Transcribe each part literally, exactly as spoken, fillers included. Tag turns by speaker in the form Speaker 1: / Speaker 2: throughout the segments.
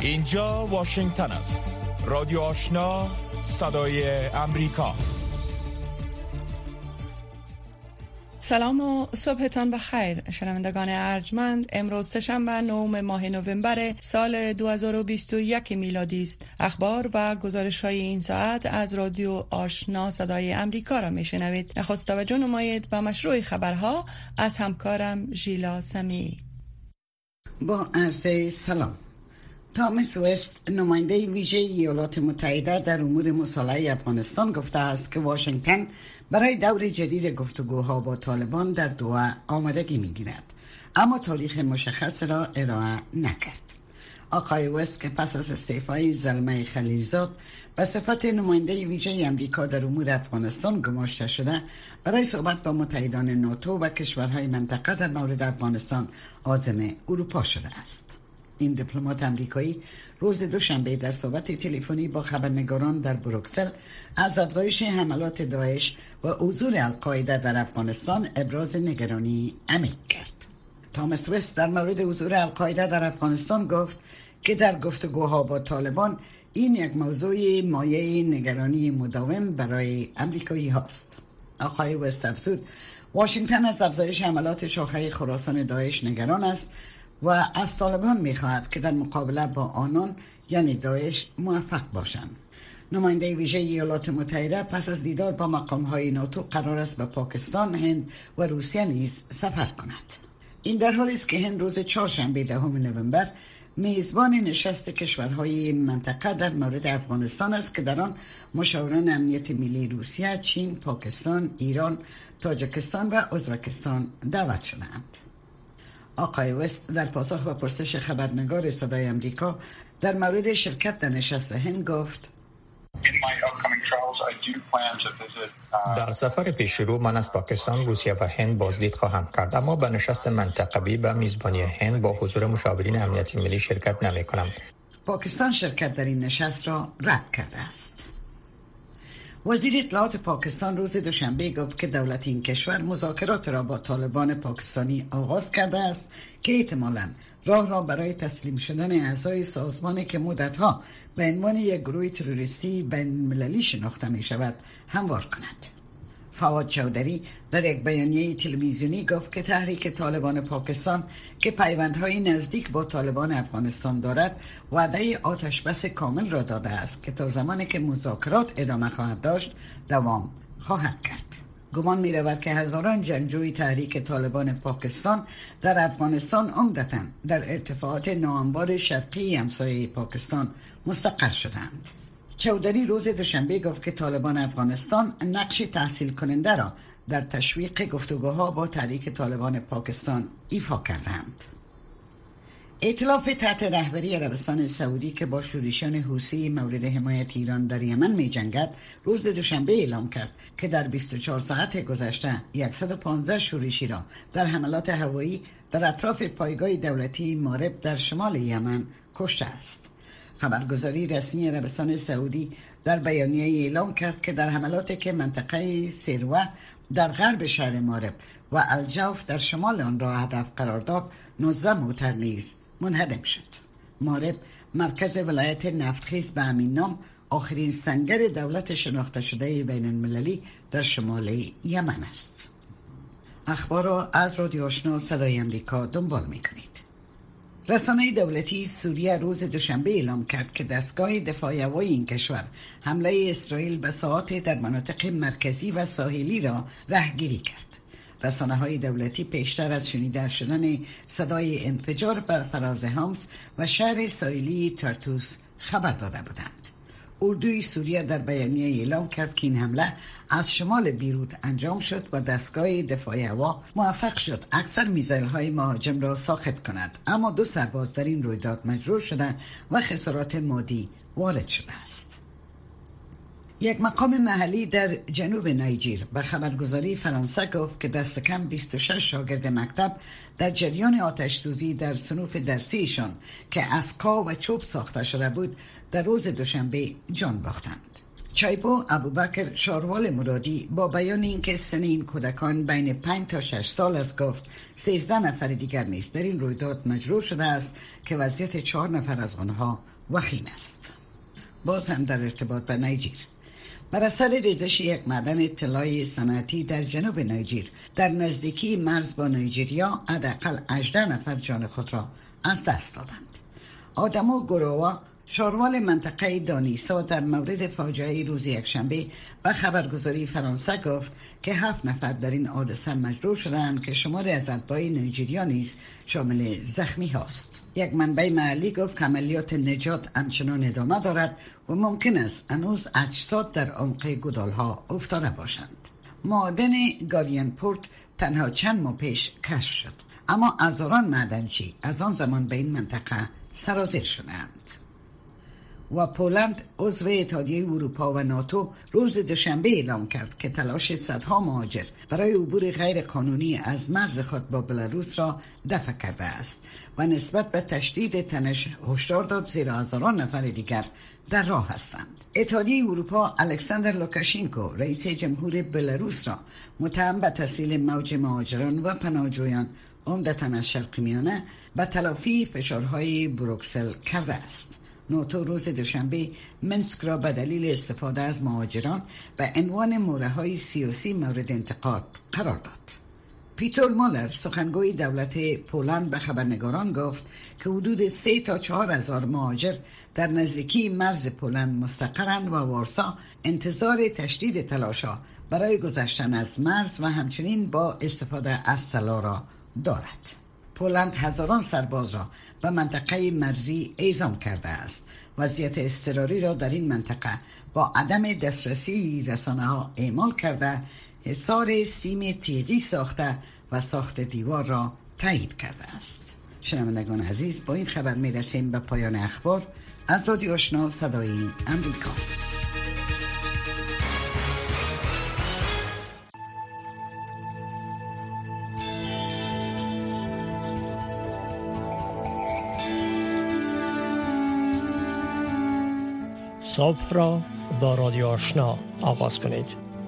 Speaker 1: اینجا واشنگتن است. رادیو آشنا، صدای امریکا.
Speaker 2: سلام و صبحتان بخیر شنوندگان ارجمند. امروز سه‌شنبه نهم ماه نوامبر سال دو هزار و بیست و یک میلادی است. اخبار و گزارش‌های این ساعت از رادیو آشنا صدای امریکا را میشنوید. نخست توجه نمایید و مشروع خبرها از همکارم ژیلا سمی.
Speaker 3: با عرض سلام. تامس وست، نماینده ویژه ایالات متحده در امور مصالحه افغانستان، گفته است که واشنگتن برای دور جدید گفتگوها با طالبان در دوحه آمادگی می‌گیرد، اما تاریخ مشخص را ارائه نکرد. آقای وست که پس از استعفای زلمه خلیلزاد به صفت نماینده ویژه آمریکا در امور افغانستان گماشته شده، برای صحبت با متحدان ناتو و کشورهای منطقه در مورد افغانستان عازم اروپا شده است. این دیپلمات آمریکایی روز دوشنبه در صحبت تلفنی با خبرنگاران در بروکسل از افزایش حملات داعش و حضور القاعده در افغانستان ابراز نگرانی عمیق کرد. تامس وست در مورد حضور القاعده در افغانستان گفت که در گفتگوها با طالبان این یک موضوع مایه نگرانی مداوم برای امریکایی هاست. آقای وست افزود واشنگتن از افزایش حملات شاخه خراسان داعش نگران است و از طالبان می‌خواهد که در مقابله با آنان یعنی داعش موفق باشند. نماینده ویژه ایالات متحده پس از دیدار با مقام‌های ناتو قرار است به پاکستان، هند و روسیه نیز سفر کند. این در حالی است که هند روز چهارشنبه دهم نوامبر میزبان نشست کشورهای منطقه در مورد افغانستان است که در آن مشاوران امنیت ملی روسیه، چین، پاکستان، ایران، تاجیکستان و ازبکستان دعوت شدند. آقای وست در پاسخ به پرسش خبرنگار صدای امریکا در مورد شرکت در نشست هند گفت:
Speaker 4: در سفر پیش رو من از پاکستان، روسیه و هند بازدید خواهم کرد، اما به نشست منطقوی به میزبانی هند با حضور مشاورین امنیت ملی شرکت نمی کنم.
Speaker 3: پاکستان شرکت در این نشست را رد کرده است. وزیر اطلاعات پاکستان روز دوشنبه گفت که دولت این کشور مذاکرات را با طالبان پاکستانی آغاز کرده است که احتمالاً راه را برای تسلیم شدن اعضای سازمانی که مدتها به عنوان یک گروه تروریستی بین‌المللی شناخته می شود هموار کند. فواد چودری در یک بیانیه تلویزیونی گفت که تحریک طالبان پاکستان که پیوندهای نزدیک با طالبان افغانستان دارد، وعده آتش بس کامل را داده است که تا زمانی که مذاکرات ادامه خواهد داشت دوام خواهد کرد. گمان می رود که هزاران جنگجوی تحریک طالبان پاکستان در افغانستان عمدتاً در ارتفاعات ناهموار شرقی همسایه پاکستان مستقر شدند. چودری روز دوشنبه گفت که طالبان افغانستان نقش تحصیل کننده را در تشویق گفتگوها با تحریک طالبان پاکستان ایفا کردند. ائتلاف تحت رهبری عربستان سعودی که با شورشیان حوثی مورد حمایت ایران در یمن می جنگد، روز دوشنبه اعلام کرد که در بیست و چهار ساعت گذشته صد و پانزده شورشی را در حملات هوایی در اطراف پایگاه دولتی مارب در شمال یمن کشته است. خبرگزاری رسمی عربستان سعودی در بیانیه اعلام کرد که در حملاتی که منطقه سروه در غرب شهر مارب و الجوف در شمال آن را هدف قرار داد، نوزده موتر نیز منهدم شد. مارب مرکز ولایت نفتخیز به همین نام، آخرین سنگر دولت شناخته شده بین المللی در شمال یمن است. اخبار را از رادیو آشنا صدای امریکا دنبال می‌کنید. رسانه دولتی سوریه روز دوشنبه اعلام کرد که دستگاه دفاع هوایی این کشور حمله اسرائیل به ساعات در مناطق مرکزی و ساحلی را رهگیری کرد. رسانه‌های دولتی پیشتر از شنیده شدن صدای انفجار بر فراز حمص و شهر ساحلی تارتوس خبر داده بودند. اردوی سوریه در بیانیه اعلام کرد که این حمله از شمال بیروت انجام شد و دستگاه دفاع هوا موفق شد اکثر میزایل‌های مهاجم را ساخت کند، اما دو سرباز در این رویداد مجروح شدند و خسارات مادی وارد شده است. یک مقام محلی در جنوب نایجر به خبرگزاری فرانسه گفت که دست کم بیست و شش شاگرد مکتب در جریان آتش سوزی در صنوف درسیشان که از کا و چوب ساخته شده بود در روز دوشنبه جان باختند. چایبو ابوبکر شاروال مرادی با بیان اینکه سن این کودکان بین پنج تا شش سال است گفت سیزده نفر دیگر نیز در این رویداد مجروح شده است که وضعیت چهار نفر از آنها وخیم است. باز هم در ارتباط به نیجر، بر اثر ریزش یک معدن طلای صنعتی در جنوب نیجر در نزدیکی مرز با نیجریا حداقل هجده نفر جان خود را از دست دادند. آدمو گرووا، شاروال منطقه دانیسا، در مورد فاجعه روز یکشنبه و خبرگزاری فرانسه گفت که هفت نفر در این حادثه مجروح شدند که شماری از اتباع نیجریا نیز شامل زخمی هاست. یک منبع محلی گفت که عملیات نجات همچنان ادامه دارد و ممکن است هنوز اجساد در عمق گودالها افتاده باشند. معدن گاردین پورت تنها چند ماه پیش کشف شد، اما هزاران معدنچی از آن زمان به این منطقه سرازیر شدند. و پولند عضو اتحادیه اروپا و ناتو روز دوشنبه اعلام کرد که تلاش صدها مهاجر برای عبور غیر قانونی از مرز خود با بلاروس را دفع کرده است و نسبت به تشدید تنش هشدار داد زیرا هزاران نفر دیگر در راه هستند. اتحادیه اروپا الکساندر لوکاشنکو رئیس جمهور بلاروس را متهم به تسهیل موج مهاجران و پناهجویان عمدتاً از شرق میانه به تلافی فشارهای بروکسل کرده است. ناتو روز دوشنبه منسک را به دلیل استفاده از مهاجران به عنوان موره‌های سیاسی مورد انتقاد قرار داد. پیتر مولر سخنگوی دولت پولند به خبرنگاران گفت که حدود سه تا چهار هزار مهاجر در نزدیکی مرز پولند مستقرند و وارسا انتظار تشدید تلاش‌ها برای گذشتن از مرز و همچنین با استفاده از سلاح را دارد. پولند هزاران سرباز را به منطقه مرزی اعزام کرده است. وضعیت اضطراری را در این منطقه با عدم دسترسی رسانه‌ها اعمال کرده، حصار سیم تیغی ساخته و ساخت دیوار را تایید کرده است. شنوندگان عزیز، با این خبر می رسیم به پایان اخبار از رادیو آشنا صدای امریکا.
Speaker 5: صبح را با رادیو آشنا آغاز کنید.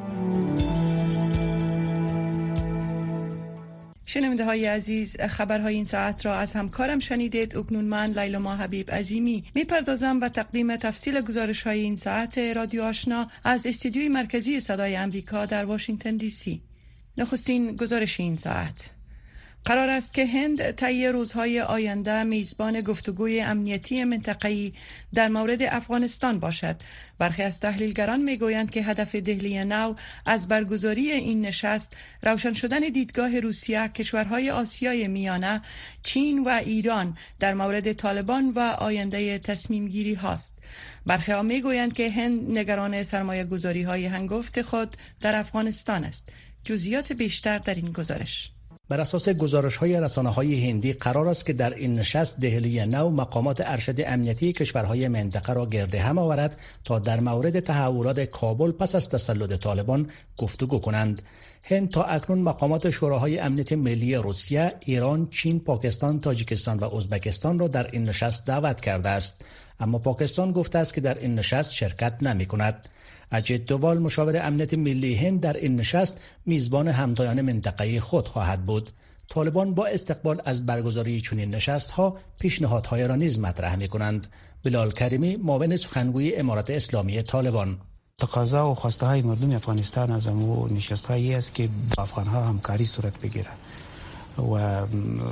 Speaker 2: شنونده های عزیز، خبرهای این ساعت را از همکارم شنیدید. اکنون من لیلا حبیب عظیمی میپردازم و تقدیم تفصیل گزارش های این ساعت رادیو آشنا از استودیوی مرکزی صدای امریکا در واشنگتن دی سی. نخستین گزارش این ساعت: قرار است که هند طی روزهای آینده میزبان گفتگوی امنیتی منطقه‌ای در مورد افغانستان باشد. برخی از تحلیلگران میگویند که هدف دهلی نو از برگزاری این نشست روشن شدن دیدگاه روسیه، کشورهای آسیای میانه، چین و ایران در مورد طالبان و آینده تصمیم گیری هاست. برخی ها میگویند که هند نگران سرمایه گذاری های هنگفت خود در افغانستان است. جزئیات بیشتر در این گزارش.
Speaker 5: بر اساس گزارش‌های رسانه‌های هندی قرار است که در این نشست دهلی نو مقامات ارشد امنیتی کشورهای منطقه را گرد هم آورد تا در مورد تحولات کابل پس از تسلط طالبان گفتگو کنند. هند تا اکنون مقامات شوراهای امنیت ملی روسیه، ایران، چین، پاکستان، تاجیکستان و ازبکستان را در این نشست دعوت کرده است، اما پاکستان گفته است که در این نشست شرکت نمی‌کند. اجیت دووال مشاور امنیت ملی هند در این نشست میزبان همتایان منطقه‌ای خود خواهد بود. طالبان با استقبال از برگزاری چنین نشست‌ها پیشنهادهای را نیز مطرح می‌کنند. بلال کریمی، معاون سخنگوی امارات اسلامی طالبان:
Speaker 6: تقاضا و خواسته های مردم افغانستان از امو نشست هایی است که با افغان ها همکاری صورت بگیرد و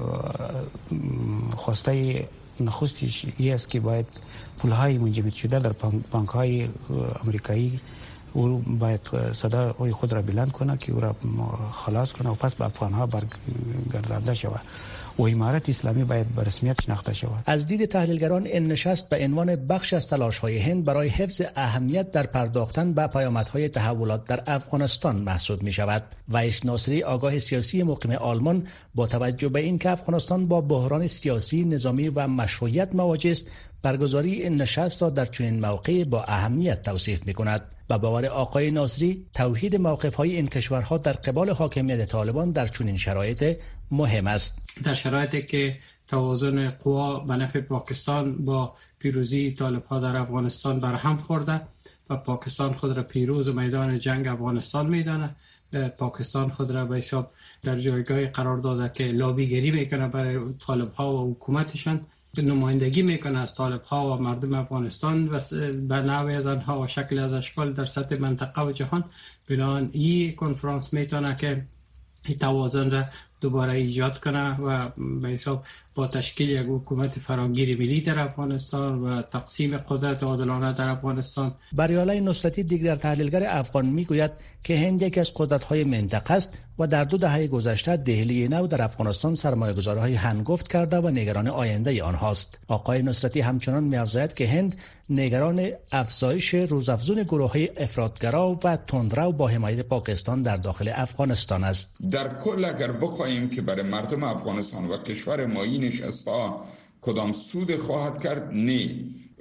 Speaker 6: خواسته نخستیش این است که باید پولهای منجمد شده در بانک های امریکایی او باید صدا خود را بلند کنه که او را خلاص کنه و پس به افغان ها برگردانده شود و امارت اسلامی باید به رسمیت شناخته شود. از
Speaker 5: دید تحلیلگران این نشست به عنوان بخش از تلاش‌های هند برای حفظ اهمیت در پرداختن به پیامدهای تحولات در افغانستان محسوب می‌شود. ویس ناصری، آگاه سیاسی مقیم آلمان، با توجه به اینکه افغانستان با بحران سیاسی، نظامی و مشروعیت مواجه است، برگزاری این نشست را در چنین موقعی با اهمیت توصیف می‌کند. به باور آقای ناصری، توحید موقف‌های این کشورها در قبال حاکمیت طالبان در چنین شرایط مهم است.
Speaker 7: در شرایطی که توازن قوا به نفع پاکستان با پیروزی طالب‌ها در افغانستان برهم خورده و پاکستان خود را پیروز میدان جنگ افغانستان میدانه، پاکستان خود را به حساب در جایگاه قرار داده که لابیگری میکنه برای طالب‌ها و حکومتشان، نمایندگی میکنه از طالب ها و مردم افغانستان و به نوع از آنها و شکل از اشکال در سطح منطقه و جهان. بنابراین این کنفرانس میتونه که این توازن را دوباره ایجاد کنه و به حساب با تشکیل یک حکومت فراگیر ملی در افغانستان و تقسیم قدرت عادلانه در افغانستان.
Speaker 5: بریالای نصرتی دیگر تحلیلگر افغان میگوید که هند یکی از قدرت‌های منطقه است و در دو دهه گذشته دهلی نو در افغانستان سرمایه‌گذاری‌های هنگفت کرده و نگران آینده آنهاست. آقای نصرتی همچنان می‌افزاید که هند نگران افزایش روزافزون گروه‌های افراطگرا و تندرو با حمایت پاکستان در داخل افغانستان است.
Speaker 8: در کل اگر بخواهیم که برای مردم افغانستان و کشور ما این نشست‌ها کدام سود خواهد کرد، نه.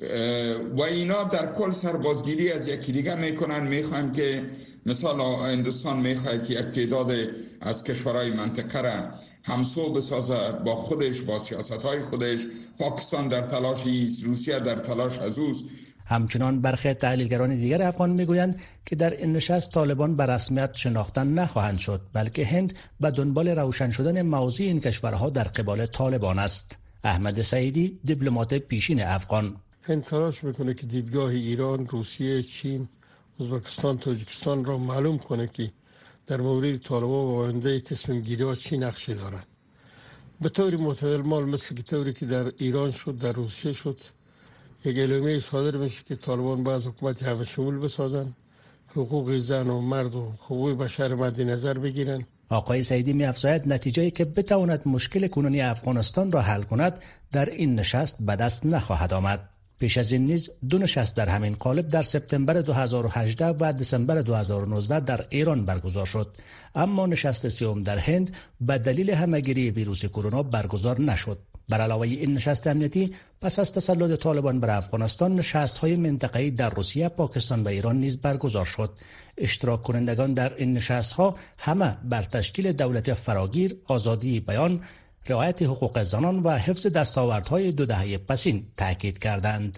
Speaker 8: و اینا در کل سربازگیری از یکی دیگه میکنن. میخوایم که مثلا هندوستان میخواد که یک تعداد از کشورهای منطقه را همسو بسازه با خودش، با سیاست‌های خودش. پاکستان در تلاشی است، روسیه در تلاش از اوست.
Speaker 5: همچنان برخی تحلیلگران دیگر افغان میگویند که در این نشست طالبان به رسمیت شناخته نخواهند شد، بلکه هند به دنبال روشن شدن موضوع این کشورها در قبال طالبان است. احمد سعیدی، دیپلمات پیشین افغان:
Speaker 9: هند تلاش میکنه که دیدگاه ایران، روسیه، چین، ازبکستان، تاجیکستان را معلوم کنه که در مورد طالبان و آینده تصمیم گیری ها چی نقشی دارند. به طور معتدل مال مثل که طوری که در ایران شد، در روسیه شد، یک اعلامیه صادر میشه که طالبان باید حکومت همه شمول بسازن، حقوق زن و مرد و حقوق بشر مد نظر بگیرن. آقای سعیدی می‌افزاید نتیجه‌ای که بتواند مشکل کنونی افغانستان را حل کند در این نشست به دست نخواهد آمد. پیش از این نیز دو نشست در همین قالب در سپتامبر دو هزار و هجده و دسامبر دو هزار و نوزده در ایران برگزار شد، اما نشست سوم در هند به دلیل همه‌گیری ویروس کرونا برگزار نشد. بر علاوه این نشست امنیتی، پس از تسلط طالبان بر افغانستان، نشست‌های منطقه‌ای در روسیه، پاکستان و ایران نیز برگزار شد. اشتراک کنندگان در این نشست‌ها همه بر تشکیل دولت فراگیر، آزادی بیان، رعایت حقوق زنان و حفظ دستاوردهای دو دهه پسین تاکید کردند.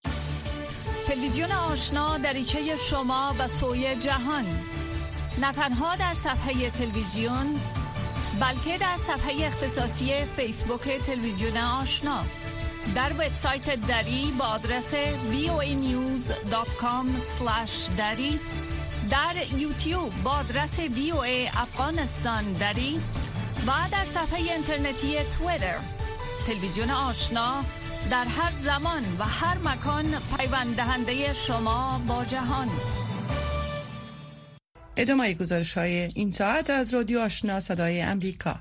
Speaker 10: تلویزیون آشنا دریچه شما و سوی جهان، نه تنها در صفحه تلویزیون بلکه در صفحه اختصاصی فیسبوک تلویزیون آشنا، در وبسایت دری با آدرس وی او ای نیوز دات کام اسلش دری، در یوتیوب با آدرس وی او ای افغانستان دری و در صفحه اینترنتی توییتر. تلویزیون آشنا در هر زمان و هر مکان پیوند دهنده شما با جهان.
Speaker 2: ادامه گزارش های این ساعت از رادیو آشنا صدای امریکا.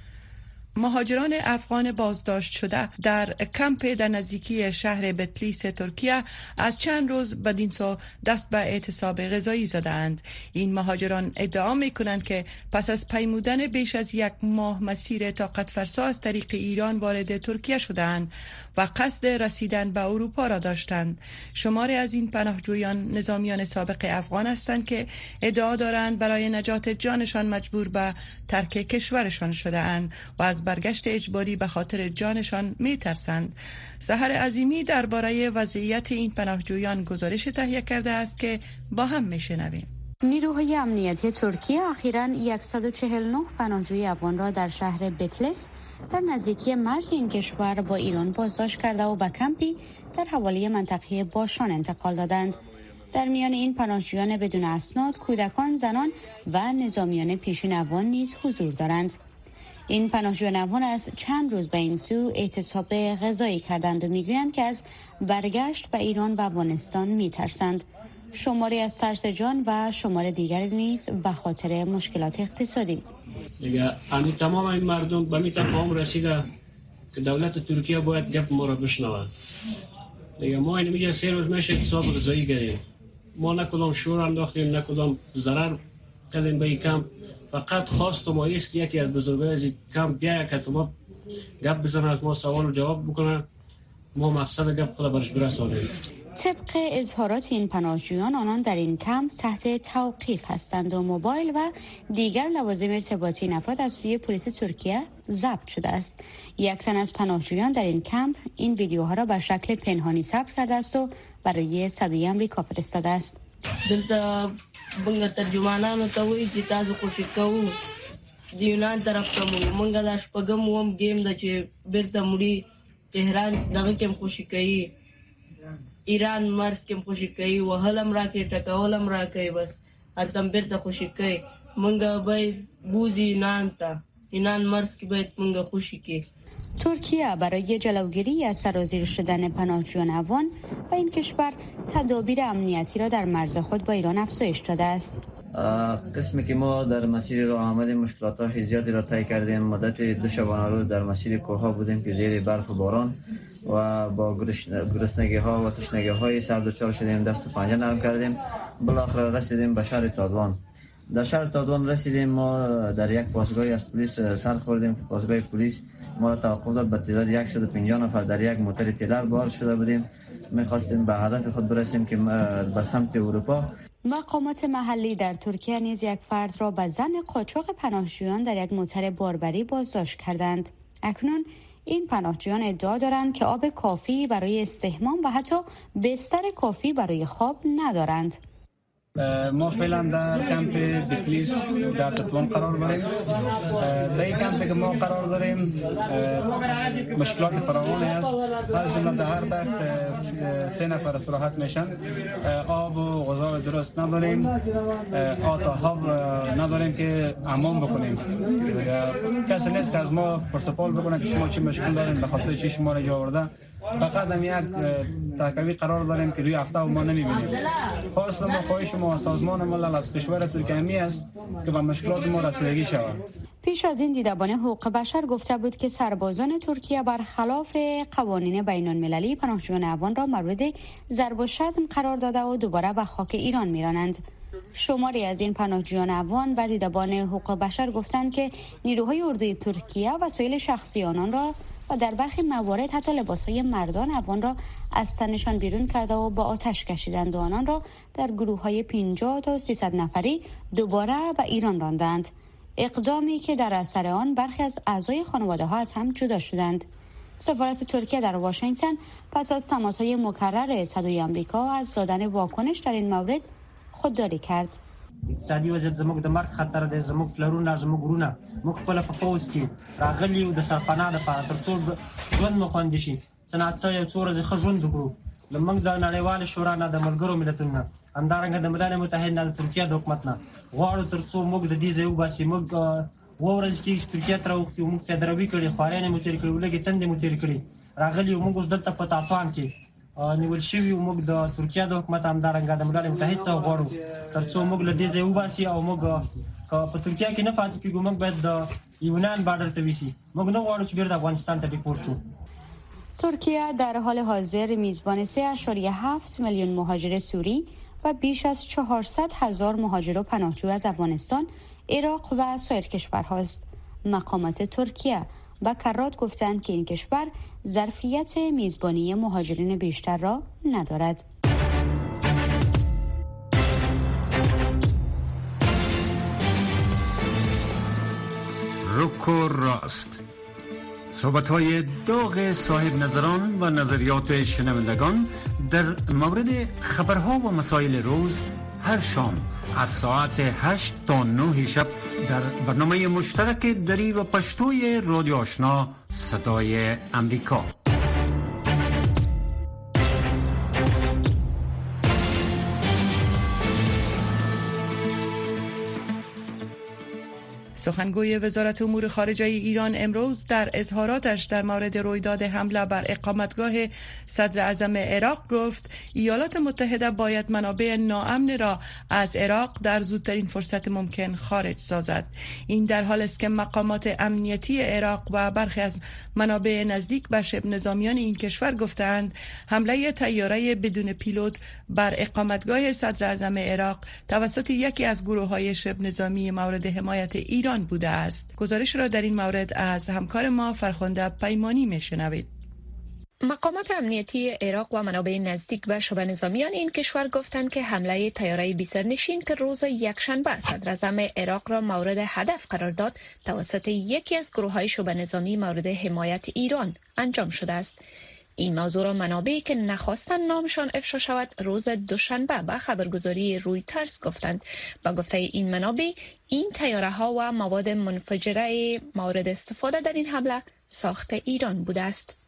Speaker 2: مهاجران افغان بازداشت شده در کمپ در نزدیکی شهر بتلیس ترکیه از چند روز بدین سو دست به اعتصاب غذایی زدند. این مهاجران ادعا می کنند که پس از پیمودن بیش از یک ماه مسیر طاقت فرسا از طریق ایران وارد ترکیه شدند و قصد رسیدن به اروپا را داشتند. شماری از این پناهجویان نظامیان سابق افغان هستند که ادعا دارند برای نجات جانشان مجبور به ترک کشورشان شده اند و از برگشت اجباری به خاطر جانشان می ترسند. سحر عظیمی درباره وضعیت این پناهجویان گزارش تهیه کرده است که با هم می شنویم.
Speaker 11: نیروهای امنیتی ترکیه اخیراً صد و چهل و نه پناهجوی افغان را در شهر بتلیس در نزدیکی مرز این کشور با ایران بازداشت کرده و به کمپی در حوالی منطقه باشان انتقال دادند. در میان این پناهجویان بدون اسناد، کودکان، زنان و نظامیان پیشین افغان نیز حضور دارند. این پناهجویان افغان از چند روز به این سو اعتصاب غذایی کردند و میگویند که از برگشت به ایران و افغانستان میترسند. شماری از ترس جان و شمار دیگری نیز به خاطر مشکلات اقتصادی.
Speaker 12: دیگه همین تمام این مردم به می تفاهم رسیده که دولت ترکیه باید گپ ما را بشنود. دیگه ما این میگه سه روز میشه اعتصاب غذایی کردیم، ما نکدام شور انداختیم، نکدام ضرر کردیم به این کمپ. فقط خواست ما است که یکی از بزرگای از کمپ بیاید که ما گپ بزنه، از ما سوال و جواب بکنه، ما مقصد گپ خود برش برسانیم.
Speaker 11: طبق اظهارات این پناهجویان، آنان در این کمپ تحت توقیف هستند و موبایل و دیگر لوازم ارتباطی این افراد از سوی پلیس ترکیه ضبط شده است. یک تن از پناهجویان در این کمپ این ویدیوها را به شکل پنهانی ثبت کرده است و برای صدای آمریکا فرستاده است.
Speaker 13: دلته بنګ ترجمانانو ته وایي چې تاسو کوشش کوو د یونان طرف ته مونږ د شپږم وم ګیم د چې بیرته مړي تهران دغه کم خوشی کوي، ایران مرز کم خوشی کوي، وهلم راکې ټکولم راکې، بس اتم بیرته خوشی کوي. مونږ باید بوزي ایران ته، ایران مرز کې باید مونږ خوشی کوي.
Speaker 11: ترکیه برای جلوگیری از سرازیر شدن پناهجویان افغان و این کشور تدابیر امنیتی را در مرز خود با ایران افزایش داده است.
Speaker 14: قسمی که ما در مسیر راه آمدیم مشکلات زیادی را طی کردیم. مدت دو شبانه روز در مسیر کوهها بودیم که زیر برف و باران و با گرسنگی ها و تشنگی های سر دچار شدیم. دست و پنجه نرم کردیم، بالاخره رسیدیم به شهر تادوان. در شهر تادوان رسیدیم، ما در یک پاسگاهی از پلیس سر خوردیم که پاسگاه پلیس ما را توقف داد. به تعداد صد و پنجاه نفر در یک موتر تیلر بار شده بودیم. می‌خواستیم به هدف خود برسیم که به سمت اروپا.
Speaker 11: مقامات محلی در ترکیه نیز یک فرد را به زن قاچاق پناهجویان در یک موتر باربری بازداشت کردند. اکنون این پناهجویان ادعا دارند که آب کافی برای استحمام و حتی بستر کافی برای خواب ندارند.
Speaker 15: ما فعلا در کمپ بکلیس در تطوان قرار داریم. در این کمپ که ما قرار داریم مشکلات فراوانی است. از جمله در هر وقت سه نفر استراحت میشن. آب و غذا درست نداریم. آب نداریم که حمام بکنیم. کسی نیست که از ما پرسپال بکنه که شما چی مشکل دارین، به خاطر چی شما را جا آورده. فقط هم یک تحقیقی قرار داریم که روی هفته ما نمیبینیم. خواست ما خواهش ما سازمان ملل از کشور ترکیه می است که به مشکلات ما رسیدگی شود.
Speaker 11: پیش از این دیدبان حقوق بشر گفته بود که سربازان ترکیه برخلاف قوانین بین المللی پناهجویان افغان را مورد ضرب و شتم قرار داده و دوباره به خاک ایران میرانند. شماری از این پناهجویان افغان و دیدبان حقوق بشر گفتند که نیروهای اردوی ترکیه وسایل شخصی آنان را و در برخی موارد حتی لباسهای مردان افغان را از تنشان بیرون کرده و با آتش کشیدند و آنان را در گروه‌های پنجاه تا سیصد نفری دوباره به ایران راندند. اقدامی که در اثر آن برخی از اعضای خانواده ها از هم جدا شدند. سفارت ترکیه در واشنگتن پس از تماس‌های مکرر صدای آمریکا از دادن واکنش در این مورد خودداری کرد.
Speaker 16: اقتصادي وضعیت زموږ د مرګ خطر دی، زموږ پلرونه زموږ ورونه موږ خپل په فوز کې راغلي او د سرپناه لپاره تر څو ژوند مو خوندي شي صنعت یو څو ورځې ښه ژوند وکړو. زموږ د نړیوالې شورا نه د ملګرو ملتونو نه همدارنګه د ملل متحد نه د ترکیه د حکومت نه غواړو تر څو موږ د دې ځای وباسي. موږ اوه ورځې کې ترکیه ته راوختي موږ فدروي کړي، خوارانې مو تېرې کړي، ولږې تندې مو تېرې کړي، راغلي او موږ اوس دلته په تاطوان کې نیول شوي او موږ د ترکیه د حکومت همدارنګه د ملل متحد څخه غواړو تر څو موږ له دې ځای وباسي او موږ په ترکیه کې نه پاتې کېږو. موږ باید د یونان بارډر ته ویسي. موږ نه غواړو چې بیرته افغانستان ته ډیپورت شو.
Speaker 11: ترکیه در حال حاضر میزبان سه اشاریه هفت میلیون مهاجر سوری و بیش از چهارصد هزار مهاجر و پناهجو از افغانستان، عراق و سایر کشورهاست. مقامات ترکیه با کرات گفتند که این کشور ظرفیت میزبانی مهاجرین بیشتر را ندارد.
Speaker 17: رک و راست، صحبت‌های داغ صاحب نظران و نظریات شنوندگان در مورد خبرها و مسائل روز هر شام از ساعت هشت تا نه شب در برنامه مشترک دری و پشتوی رادیو آشنا صدای امریکا.
Speaker 2: سخنگوی وزارت امور خارجه ایران امروز در اظهاراتش در مورد رویداد حمله بر اقامتگاه صدر اعظم عراق گفت ایالات متحده باید منابع ناامن را از عراق در زودترین فرصت ممکن خارج سازد. این در حال است که مقامات امنیتی عراق و برخی از منابع نزدیک به شبه نظامیان این کشور گفتند حمله طیاره بدون پیلوت بر اقامتگاه صدر اعظم عراق توسط یکی از گروه‌های شبه نظامی مورد حمایت ایران بوده است. گزارش را در این مورد از همکار ما فرخنده پیمانی میشنوید.
Speaker 18: مقامات امنیتی عراق و منابع نزدیک به شبه نظامیان این کشور گفتند که حمله طیاره بی سرنشین که روز یکشنبه صدر اعظم عراق را مورد هدف قرار داد توسط یکی از گروه‌های شبه نظامی مورد حمایت ایران انجام شده است. این موضوع را منابعی که نخواستند نامشان افشا شود روز دوشنبه به خبرگزاری رویترز گفتند. با گفته این منابع این طیاره ها و مواد منفجره مورد استفاده در این حمله ساخت ایران بوده است.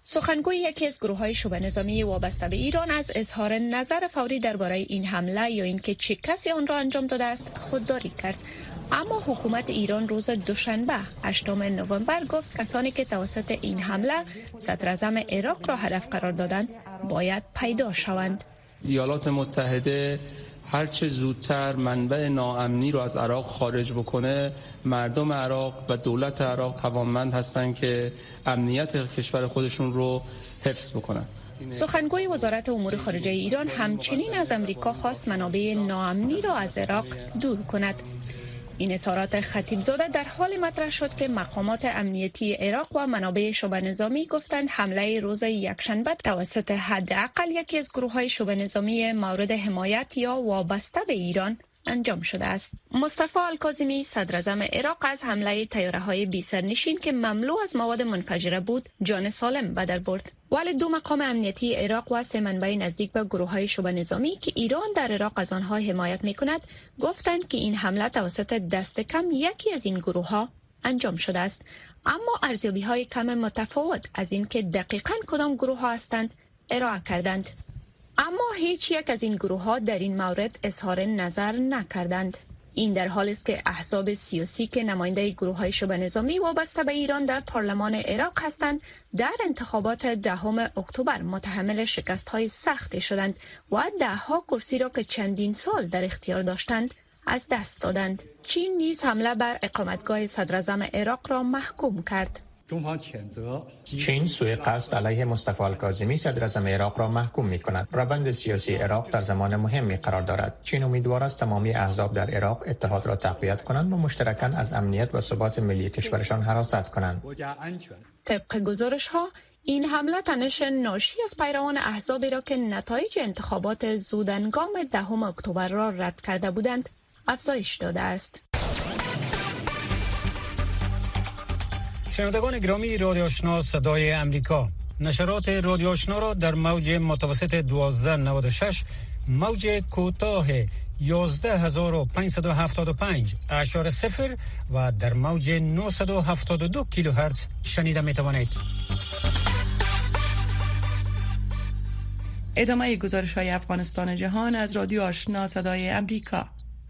Speaker 18: سخنگوی یکی از گروه‌های شبه نظامی وابسته به ایران از اظهار نظر فوری درباره این حمله یا اینکه چه کسی آن را انجام داده است خودداری کرد. اما حکومت ایران روز دوشنبه هشتم نوامبر گفت کسانی که توسط این حمله صدراعظم عراق را هدف قرار دادند باید پیدا شوند.
Speaker 19: ایالات متحده هرچه زودتر منبع ناامنی رو از عراق خارج بکنه، مردم عراق و دولت عراق توانمند هستند که امنیت کشور خودشون رو حفظ بکنن.
Speaker 18: سخنگوی وزارت امور خارجه ایران همچنین از امریکا خواست منابع ناامنی را از عراق دور کند. این اظهارات خطیبزاده در حال مطرح شد که مقامات امنیتی عراق و منابع شبه نظامی گفتند حمله روز یکشنبه توسط حداقل یکی از گروه‌های شبه نظامی مورد حمایت یا وابسته به ایران انجام شده است. مصطفی الکاظمی صدراعظم عراق از حمله طیاره‌های بی سرنشین که مملو از مواد منفجره بود جان سالم به در برد. ولی دو مقام امنیتی عراق و سه منبع نزدیک به گروه‌های شبه نظامی که ایران در عراق از آنها حمایت می‌کند گفتند که این حمله توسط دست کم یکی از این گروه‌ها انجام شده است. اما ارزیابی‌های کم متفاوت از اینکه دقیقاً کدام گروه‌ها هستند ارائه کردند. اما هیچ یک از این گروه‌ها در این مورد اظهار نظر نکردند. این در حالی است که احزاب سیاسی که نماینده گروه‌های شبه نظامی وابسته به ایران در پارلمان عراق هستند در انتخابات دهم اکتبر متحمل شکست‌های سختی شدند و ده‌ها کرسی را که چندین سال در اختیار داشتند از دست دادند. چین نیز حمله بر اقامتگاه صدراعظم عراق را محکوم کرد.
Speaker 4: چین سوء قصد علیه مصطفی الکاظمی صدراعظم عراق را محکوم می کند. روند سیاسی عراق در زمان مهمی قرار دارد. چین امیدوار است تمامی احزاب در عراق اتحاد را تقویت کنند و مشترکاً از امنیت و ثبات ملی کشورشان حراست کنند.
Speaker 18: طبق گزارش ها این حمله تنش ناشی از پیروان احزابی را که نتایج انتخابات زودهنگام دهم اکتبر را رد کرده بودند افزایش داده است.
Speaker 20: شنوندگان گرامی رادیو آشنا صدای امریکا، نشرات رادیو آشنا را در موج متوسط دوازده نود و شش، موج کوتاه یازده هزار و پانصد و هفتاد و پنج اشار صفر و در موج نهصد و هفتاد و دو کیلوهرتز شنیده می توانید.
Speaker 2: ادامه گزارش های افغانستان جهان از رادیو آشنا صدای امریکا.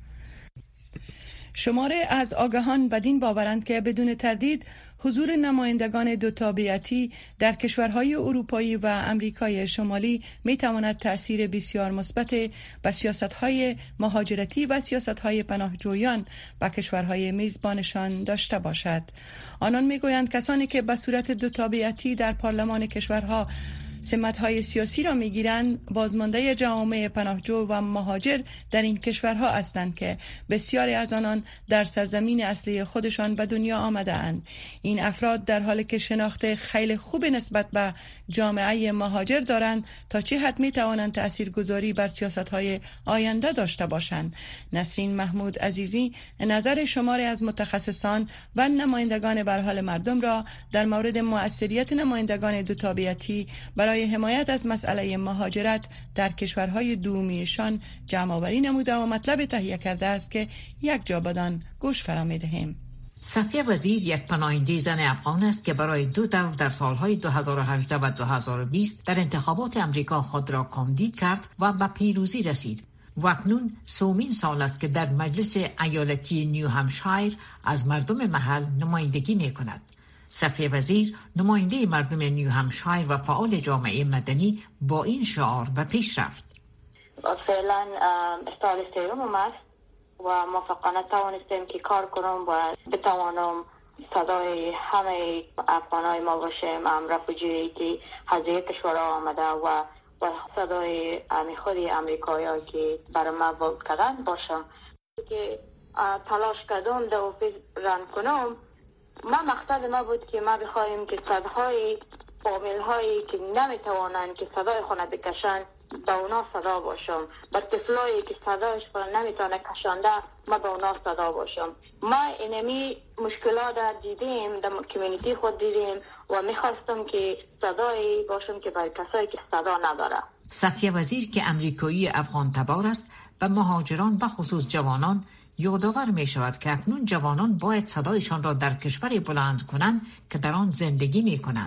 Speaker 2: شماره از آگاهان بدین باورند که بدون تردید حضور نمایندگان دو تابعیتی در کشورهای اروپایی و امریکای شمالی می تواند تأثیر بسیار مثبت بر سیاست‌های مهاجرتی و سیاست‌های پناهجویان و کشورهای میزبانشان داشته باشد. آنان می گویند کسانی که به صورت دو تابعیتی در پارلمان کشورها سمت‌های سیاسی را می‌گیرند بازمانده جوامع پناهجو و مهاجر در این کشورها هستند که بسیاری از آنان در سرزمین اصلی خودشان به دنیا آمده‌اند. این افراد در حالی که شناخت خیلی خوب نسبت به جامعه مهاجر دارند تا چه حد می‌توانند تأثیرگذاری بر سیاست‌های آینده داشته باشند. نسرین محمود عزیزی نظر شماری از متخصصان و نمایندگان به حال مردم را در مورد مؤثریت نمایندگان دو تابعیتی برای حمایت از مسئله مهاجرت در کشورهای دومیشان جمع آوری نموده و مطلب تهیه کرده است که یک جا بدان گوش فرا می‌دهیم.
Speaker 21: صفیه وزیر یک پناهنده زن افغان است که برای دو دور در سالهای دو هزار و هجده و دو هزار و بیست در انتخابات امریکا خود را کاندید کرد و به پیروزی رسید. و اکنون سومین سال است که در مجلس ایالتی نیو همشایر از مردم محل نمایندگی می کند. صفیه وزیر نماینده مردم نیو همشایر و فعال جامعه مدنی با این شعار به پیش رفت.
Speaker 22: فعلا سال سوم است و موفقانه توانستیم که کار کنم و بتوانم صدای همه افغانای ما باشم، هم رفوجی که هزینه کشورها آمده و و صدای خود امریکایی که برای ما ووت کردن باشم که تلاش کردم در اوفیس رن کنم. ما مقصد ما بود که ما بخواهیم که صدای فامیل هایی که نمیتوانند که صدای خونه بکشن به اونا صدا باشم، با طفلایی که صدایش خونه نمیتونه کشنده ما به اونا صدا باشم. ما اینمی مشکلات دیدیم در کمیونیتی خود دیدیم و میخواستم که صدایی باشم که برای کسایی که صدا نداره.
Speaker 21: صفیه وزیر که امریکایی افغان تبار است و مهاجران و خصوص جوانان یادآور می شود که اکنون جوانان باید صدایشان را در کشوری بلند کنند که در آن زندگی می کنند.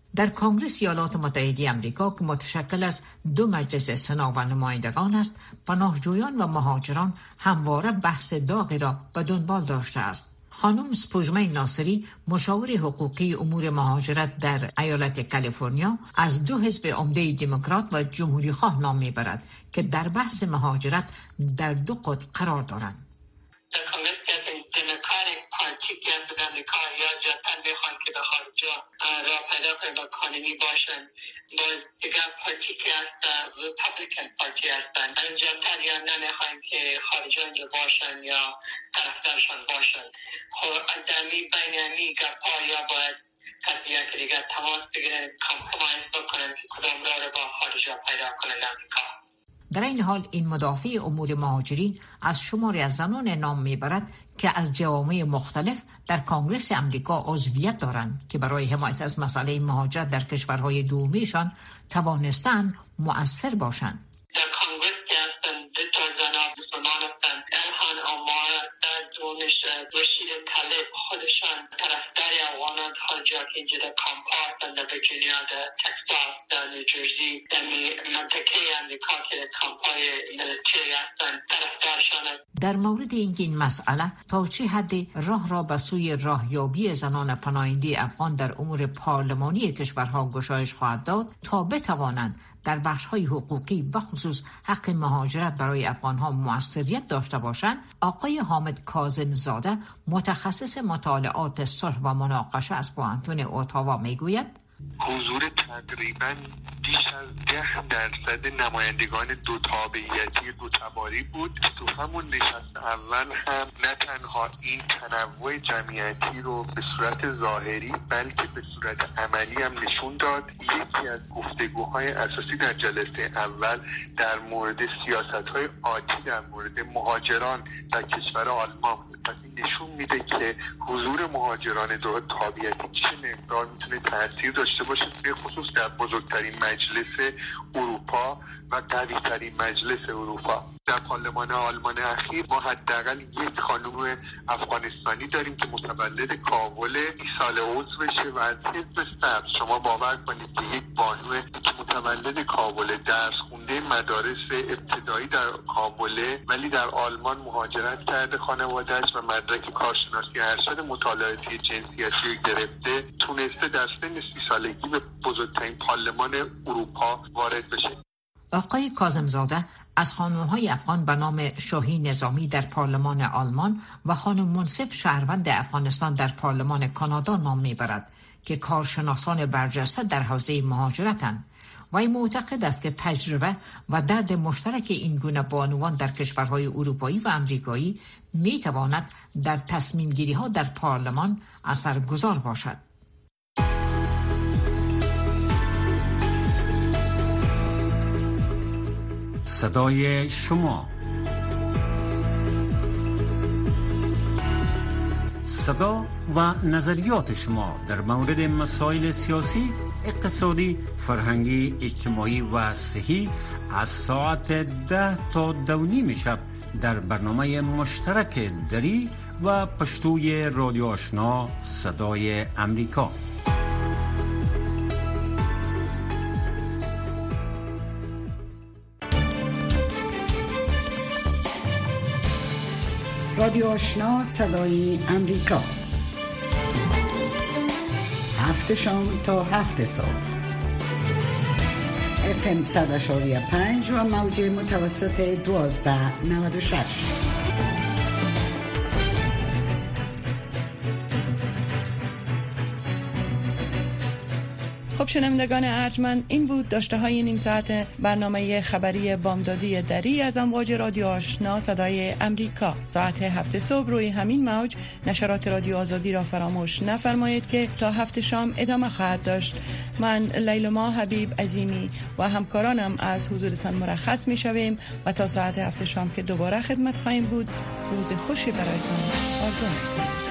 Speaker 21: در کنگره ایالات متحده آمریکا که متشکل از دو مجلس سنا و نمایندگان است، پناهجویان و مهاجران همواره بحث داغی را به دنبال داشته است. خانم سپوږمۍ ناصری، مشاور حقوقی امور مهاجرت در ایالت کالیفرنیا، از دو حزب عمده دموکرات و جمهوری خواه نام میبرد که در بحث مهاجرت در دو قطب قرار دارند.
Speaker 1: در کانگرس دموکراتیک پارتی که از امریکا یا جهتاً بخوان که به خارج را پیدا کنند و قانونی باشند، با دیگر پارتی که هست ریپابلیکن پارتی هستند، این جهتاً یا نمیخواهیم که خارجا اینجا باشند یا طرفدارشان باشند. خب دمی بین امی گپا یا باید قضیه که دیگر تماس بگیرن، کامپرومایز بکنن که کدام را رو با خارجا پیدا کنند امریکا.
Speaker 21: در این حال این مدافع امور مهاجرین از شماری از زنان نام میبرد که از جوامع مختلف در کانگرس امریکا عضویت دارند که برای حمایت از مسئله مهاجرت در کشورهای دومیشان توانستند مؤثر باشند.
Speaker 1: در کانگرس که هستند دو تا زن مسلمان هستند، الهان عمار، دونش رشید طالب، خودشان طرفدار افغانان خارجا که اینجا در کامپا هستند، در ویرجینیا، در تکساس، در نیوجرسی، در منطقه امریکا که در کامپای ملیتری هستند طرفدارشان.
Speaker 21: در مورد اینکه این مسئله تا چه حد راه را به سوی راهیابی زنان پناهنده افغان در امور پارلمانی کشورها گشایش خواهد داد تا بتوانند در بخش‌های حقوقی و خصوص حق مهاجرت برای افغان‌ها موثریت داشته باشند، آقای حامد کاظم زاده، متخصص مطالعات صلح و مناقشه از پوهنتون اتاوا میگوید
Speaker 3: حضور تقریباً بیش از ده درصد نمایندگان دو تابعیتی دو تباری بود. تو همون نشست اول هم نه تنها این تنوع جمعیتی رو به صورت ظاهری بلکه به صورت عملی هم نشون داد. یکی از گفتگوهای اساسی در جلسه اول در مورد سیاست‌های آتی در مورد مهاجران در کشور آلمان بود. نشون میده که حضور مهاجران دو تابعیتی چه مقدار میتونه تاثیر داشته باشه، به خصوص در بزرگترین مجلس اروپا و قوی‌ترین مجلس اروپا. در پارلمان آلمان اخیر ما حداقل یک خانم افغانستانی داریم که متولد کابل این سال عضو بشه و از حزب سبز شما باور کنید که یک بانو که متولد کابل درس خونده مدارس ابتدایی در کابل ولی در آلمان مهاجرت کرده خانواده‌اش و مدرک کارشناسی ارشد مطالعاتی جنسیتی گرفته، تونسته در سن سی سالگی به بزرگترین پارلمان اروپا وارد بشه.
Speaker 21: آقای کاظمزاده از خانم‌های افغان به نام شاهی نظامی در پارلمان آلمان و خانم منصف شهروند افغانستان در پارلمان کانادا نام میبرد که کارشناسان برجسته در حوزه مهاجرتند. وی معتقد است که تجربه و درد مشترک این گونه بانوان در کشورهای اروپایی و امریکایی میتواند در تصمیم گیری ها در پارلمان اثرگذار باشد.
Speaker 17: صدای شما، صدا و نظریات شما در مورد مسائل سیاسی، اقتصادی، فرهنگی، اجتماعی و صحی از ساعت ده تا دو نیم شب در برنامه مشترک دری و پشتوی رادیو آشنا صدای امریکا.
Speaker 23: رادیو آشنا صدای امریکا، هفت شام تا هفت صبح، اف ام صد اشاری پنج و موج متوسط دوازده نود و شش.
Speaker 2: خب شنوندگان ارجمند، این بود داشته های نیم ساعت برنامه خبری بامدادی دری از امواج رادیو آشنا صدای امریکا. ساعت هفت صبح روی همین موج نشرات رادیو آزادی را فراموش نفرمایید که تا هفت شام ادامه خواهد داشت. من لیلما حبیب عظیمی و همکارانم از حضورتان مرخص می شویم و تا ساعت هفت شام که دوباره خدمت خواهیم بود، روز خوشی برایتان آرزو می‌کنم.